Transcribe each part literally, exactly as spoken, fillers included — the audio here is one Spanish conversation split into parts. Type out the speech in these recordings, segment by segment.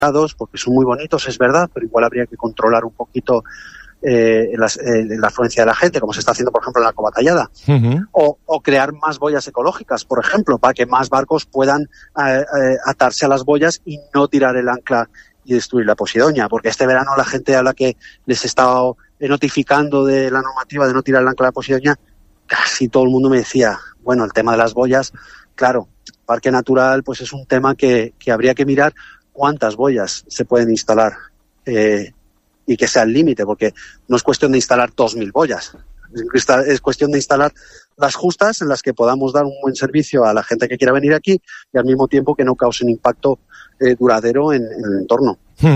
porque son muy bonitos, es verdad, pero igual habría que controlar un poquito eh, la, eh, la afluencia de la gente, como se está haciendo, por ejemplo, en la Cobatallada. Uh-huh. O, o crear más boyas ecológicas, por ejemplo, para que más barcos puedan eh, eh, atarse a las boyas y no tirar el ancla y destruir la Posidonia, porque este verano la gente a la que les he estado notificando de la normativa de no tirar el ancla a la Posidonia, casi todo el mundo me decía, bueno, el tema de las boyas, claro, parque natural, pues es un tema que, que habría que mirar cuántas boyas se pueden instalar eh, y que sea el límite, porque no es cuestión de instalar dos mil boyas, es cuestión de instalar las justas en las que podamos dar un buen servicio a la gente que quiera venir aquí y al mismo tiempo que no causen impacto eh, duradero en, en el entorno.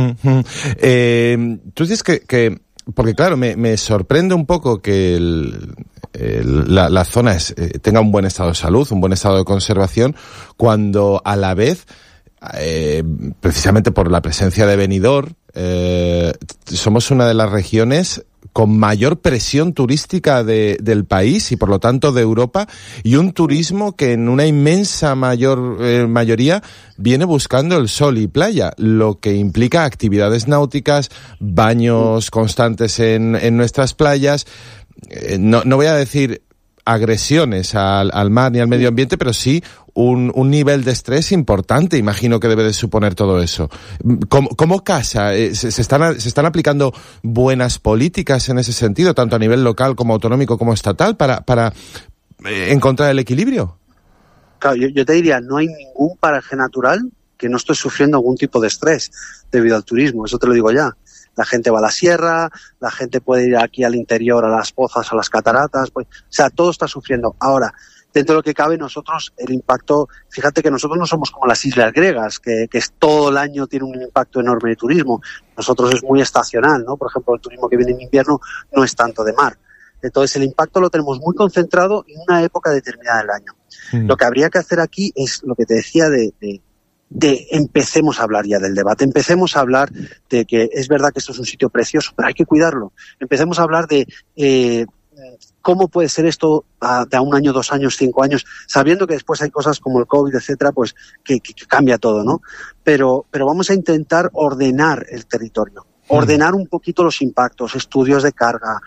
eh, tú dices que, que porque claro, me, me sorprende un poco que el, el, la, la zona es, eh, tenga un buen estado de salud, un buen estado de conservación, cuando a la vez, eh, precisamente por la presencia de Benidorm, eh, somos una de las regiones con mayor presión turística de, del país y por lo tanto de Europa, y un turismo que en una inmensa mayor eh, mayoría viene buscando el sol y playa, lo que implica actividades náuticas, baños constantes en, en nuestras playas. Eh, no, no voy a decir agresiones al, al mar ni al medio ambiente, pero sí un, un nivel de estrés importante, imagino que debe de suponer todo eso. ¿Cómo, cómo casa? ¿Se, se, están, ¿Se están aplicando buenas políticas en ese sentido, tanto a nivel local como autonómico como estatal, para, para eh, encontrar el equilibrio? Claro, yo, yo te diría, no hay ningún paraje natural que no esté sufriendo algún tipo de estrés debido al turismo, eso te lo digo ya. La gente va a la sierra, la gente puede ir aquí al interior, a las pozas, a las cataratas, pues, o sea, todo está sufriendo. Ahora, dentro de lo que cabe, nosotros, el impacto, fíjate que nosotros no somos como las islas griegas, que, que es todo el año tiene un impacto enorme de turismo. Nosotros es muy estacional, ¿no? Por ejemplo, el turismo que viene en invierno no es tanto de mar. Entonces, el impacto lo tenemos muy concentrado en una época determinada del año. Mm. Lo que habría que hacer aquí es lo que te decía de, de de empecemos a hablar ya del debate, empecemos a hablar de que es verdad que esto es un sitio precioso, pero hay que cuidarlo. Empecemos a hablar de eh, cómo puede ser esto a, de a un año, dos años, cinco años, sabiendo que después hay cosas como el COVID, etcétera, pues que, que, que cambia todo, ¿no? Pero, pero vamos a intentar ordenar el territorio. Ordenar un poquito los impactos, estudios de carga,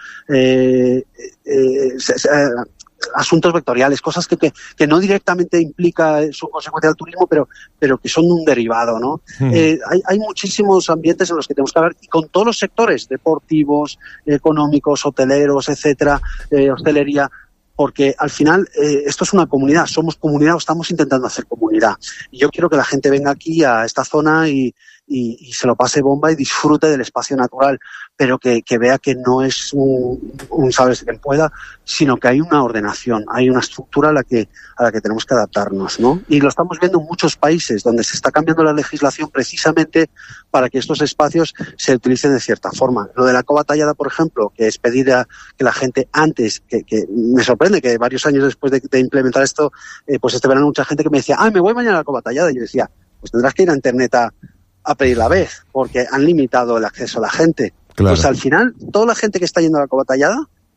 eh, eh, eh, asuntos vectoriales, cosas que, que, que no directamente implica su consecuencia del turismo, pero, pero que son un derivado, ¿no? Mm. Eh, hay, hay muchísimos ambientes en los que tenemos que hablar, y con todos los sectores, deportivos, económicos, hoteleros, etcétera, eh, hostelería, porque al final eh, esto es una comunidad, somos comunidad o estamos intentando hacer comunidad. Y yo quiero que la gente venga aquí a esta zona y, y, y se lo pase bomba y disfrute del espacio natural, pero que, que vea que no es un, un sabes quien pueda, sino que hay una ordenación, hay una estructura a la que a la que tenemos que adaptarnos, ¿no? Y lo estamos viendo en muchos países donde se está cambiando la legislación precisamente para que estos espacios se utilicen de cierta forma. Lo de la Cobatallada, por ejemplo, que es pedir a que la gente antes, que, que me sorprende que varios años después de, de implementar esto, eh, pues este verano mucha gente que me decía, ah, me voy mañana a la Cobatallada, y yo decía, pues tendrás que ir a internet a, a pedir la vez, porque han limitado el acceso a la gente. Claro. Pues al final, toda la gente que está yendo a la Cobatallada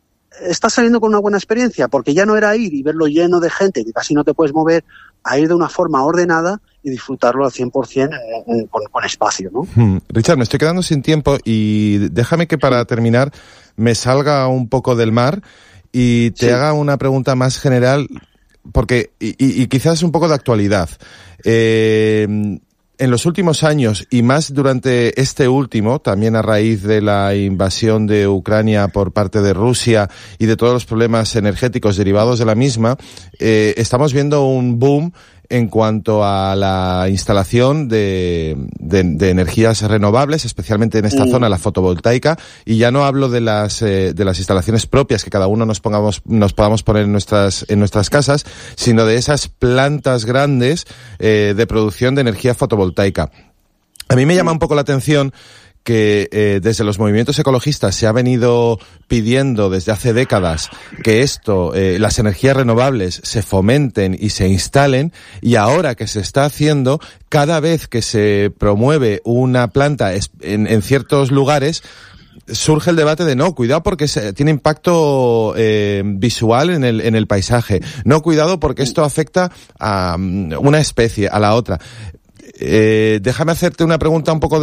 está saliendo con una buena experiencia, porque ya no era ir y verlo lleno de gente, que casi no te puedes mover, a ir de una forma ordenada y disfrutarlo al cien por ciento en, en, con, con espacio, ¿no? Hmm. Richard, me estoy quedando sin tiempo y déjame que para terminar me salga un poco del mar y te sí. haga una pregunta más general, porque y, y, y quizás un poco de actualidad. Eh, En los últimos años, y más durante este último, también a raíz de la invasión de Ucrania por parte de Rusia y de todos los problemas energéticos derivados de la misma, eh, estamos viendo un boom en cuanto a la instalación de, de, de energías renovables, especialmente en esta mm. zona, la fotovoltaica, y ya no hablo de las eh, de las instalaciones propias que cada uno nos pongamos nos podamos poner en nuestras en nuestras casas, sino de esas plantas grandes eh, de producción de energía fotovoltaica. A mí me llama un poco la atención que eh, desde los movimientos ecologistas se ha venido pidiendo desde hace décadas que esto, eh, las energías renovables se fomenten y se instalen, y ahora que se está haciendo, cada vez que se promueve una planta en, en ciertos lugares, surge el debate de no, cuidado porque se, tiene impacto eh, visual en el, en el paisaje, no, cuidado porque esto afecta a um, una especie, a la otra. eh, déjame hacerte una pregunta un poco